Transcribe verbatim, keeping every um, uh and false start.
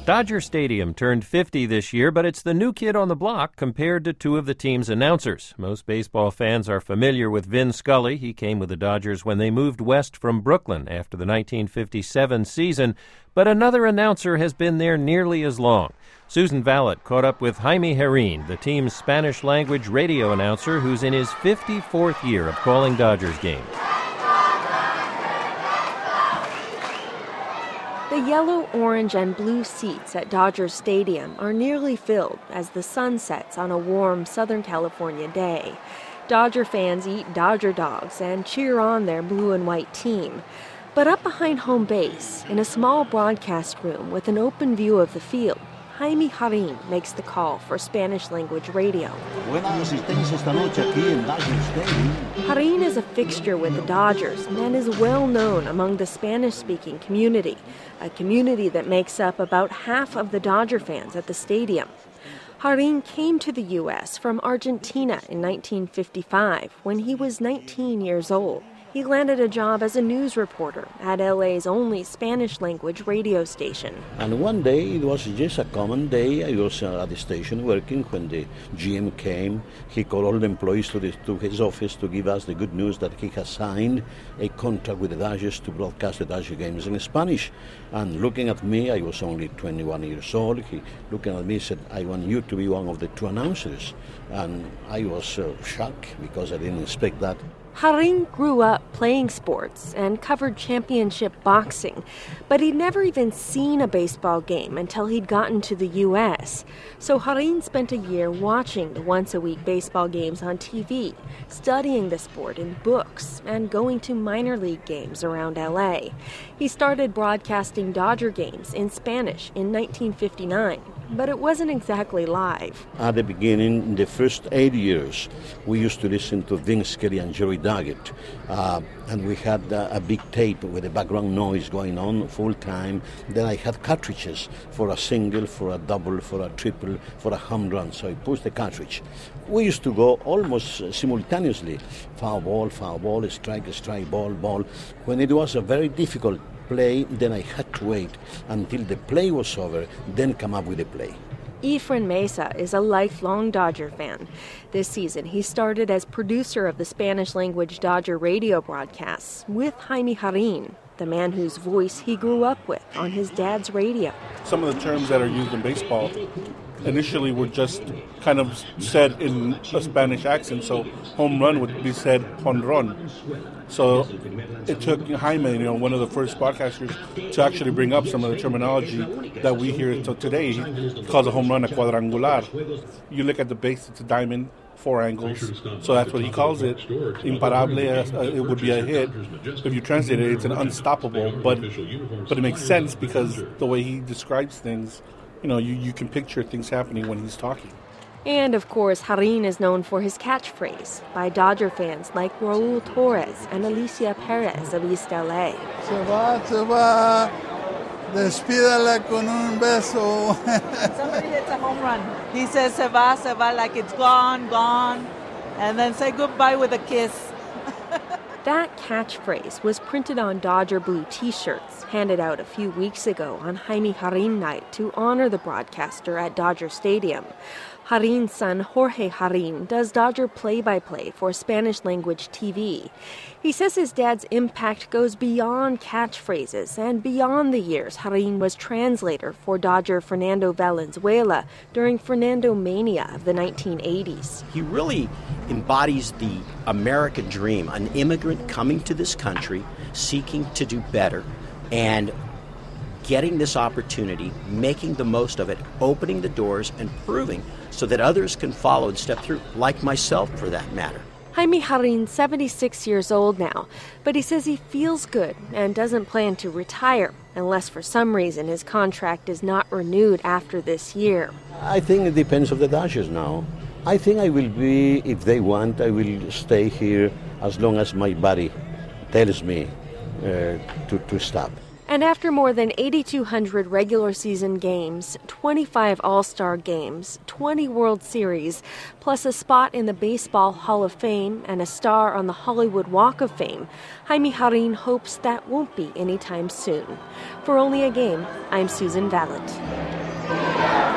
Dodger Stadium turned fifty this year, but it's the new kid on the block compared to two of the team's announcers. Most baseball fans are familiar with Vin Scully. He came with the Dodgers when they moved west from Brooklyn after the nineteen fifty-seven season, but another announcer has been there nearly as long. Susan Vallet caught up with Jaime Jarrín, the team's Spanish-language radio announcer who's in his fifty-fourth year of calling Dodgers games. The yellow, orange, and blue seats at Dodger Stadium are nearly filled as the sun sets on a warm Southern California day. Dodger fans eat Dodger dogs and cheer on their blue and white team. But up behind home base, in a small broadcast room with an open view of the field, Jaime Jarrín makes the call for Spanish-language radio. Jarrín is a fixture with the Dodgers and is well known among the Spanish-speaking community, a community that makes up about half of the Dodger fans at the stadium. Jarrín came to the U S from Argentina in nineteen fifty-five when he was nineteen years old. He landed a job as a news reporter at L A's only Spanish-language radio station. And one day, it was just a common day. I was uh, at the station working when the G M came. He called all the employees to, the, to his office to give us the good news that he has signed a contract with the Dodgers to broadcast the Dodger games in Spanish. And looking at me, I was only twenty-one years old. He looking at me said, "I want you to be one of the two announcers." And I was uh, shocked because I didn't expect that. Jarrín grew up playing sports and covered championship boxing, but he'd never even seen a baseball game until he'd gotten to the U S. So Jarrín spent a year watching the once-a-week baseball games on T V, studying the sport in books, and going to minor league games around L A. He started broadcasting Dodger games in Spanish in nineteen fifty-nine. But it wasn't exactly live. At the beginning, in the first eight years, we used to listen to Vin Scully and Jerry Daggett. Uh, and we had uh, a big tape with the background noise going on full time. Then I had cartridges for a single, for a double, for a triple, for a home run. So I pushed the cartridge. We used to go almost simultaneously. Foul ball, foul ball, strike, strike, ball, ball. When it was a very difficult play, then I had to wait until the play was over, then come up with the play. Efren Mesa is a lifelong Dodger fan. This season, he started as producer of the Spanish-language Dodger radio broadcasts with Jaime Jarrín, the man whose voice he grew up with on his dad's radio. Some of the terms that are used in baseball initially were just kind of said in a Spanish accent, so home run would be said jonrón. So it took Jaime, you know, one of the first broadcasters, to actually bring up some of the terminology that we hear till today. He calls a home run a cuadrangular. You look at the base, it's a diamond, four angles, so that's what he calls it. Imparable, uh, it would be a hit. If you translate it, it's an unstoppable, but but it makes sense because the way he describes things, you know, you, you can picture things happening when he's talking. And, of course, Jarrín is known for his catchphrase by Dodger fans like Raul Torres and Alicia Perez of East L A. Se va, se va, despídala con un beso. Somebody hits a home run. He says, se va, se va, like it's gone, gone, and then say goodbye with a kiss. That catchphrase was printed on Dodger blue T-shirts handed out a few weeks ago on Jaime Jarrín Night to honor the broadcaster at Dodger Stadium. Jarrín's son Jorge Jarrín does Dodger play-by-play for Spanish-language T V. He says his dad's impact goes beyond catchphrases and beyond the years Jarrín was translator for Dodger Fernando Valenzuela during Fernando Mania of the nineteen eighties. He really embodies the American dream, an immigrant coming to this country, seeking to do better, and getting this opportunity, making the most of it, opening the doors and proving so that others can follow and step through, like myself for that matter. Jaime Jarrín's seventy-six years old now, but he says he feels good and doesn't plan to retire unless for some reason his contract is not renewed after this year. I think it depends on the Dodgers now. I think I will be, if they want, I will stay here as long as my body tells me uh, to, to stop. And after more than eighty-two hundred regular season games, twenty-five All-Star games, twenty World Series, plus a spot in the Baseball Hall of Fame and a star on the Hollywood Walk of Fame, Jaime Jarrín hopes that won't be anytime soon. For Only a Game, I'm Susan Valent.